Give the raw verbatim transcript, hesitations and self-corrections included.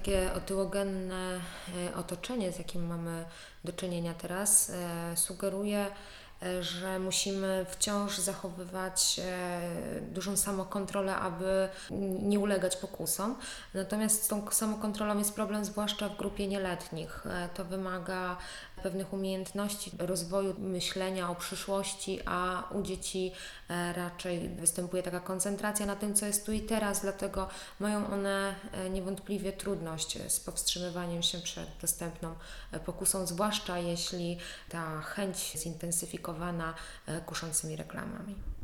takie otyłogenne e, otoczenie, z jakim mamy do czynienia teraz, e, sugeruje, e, że musimy wciąż zachowywać e, dużą samokontrolę, aby nie ulegać pokusom. Natomiast z tą samokontrolą jest problem, zwłaszcza w grupie nieletnich. E, To wymaga pewnych umiejętności, rozwoju myślenia o przyszłości, a u dzieci e, raczej występuje taka koncentracja na tym, co jest tu i teraz, dlatego mają one e, niewątpliwie trudność z powstrzymywaniem się przed dostępną e, pokusą, zwłaszcza jeśli ta chęć zintensyfikowana e, kuszącymi reklamami.